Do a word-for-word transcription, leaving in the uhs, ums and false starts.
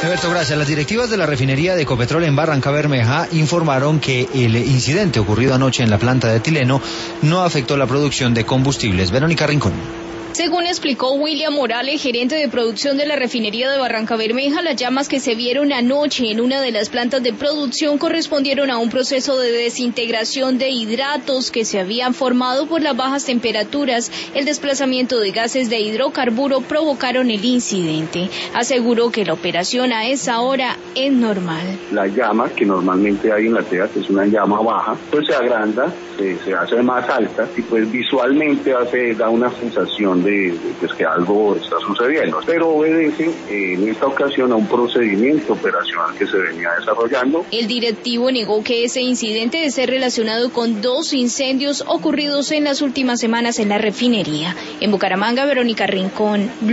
Alberto, gracias. Las directivas de la refinería de Ecopetrol en Barrancabermeja informaron que el incidente ocurrido anoche en la planta de etileno no afectó la producción de combustibles. Verónica Rincón. Según explicó William Morales, gerente de producción de la refinería de Barrancabermeja, las llamas que se vieron anoche en una de las plantas de producción correspondieron a un proceso de desintegración de hidratos que se habían formado por las bajas temperaturas. El desplazamiento de gases de hidrocarburo provocaron el incidente. Aseguró que la operación a esa hora es normal. La llama que normalmente hay en la tela, que es una llama baja, pues se agranda, se, se hace más alta y pues visualmente hace, da una sensación de De, de pues que algo está sucediendo, pero obedece eh, en esta ocasión a un procedimiento operacional que se venía desarrollando. El directivo negó que ese incidente de ser relacionado con dos incendios ocurridos en las últimas semanas en la refinería. En Bucaramanga, Verónica Rincón.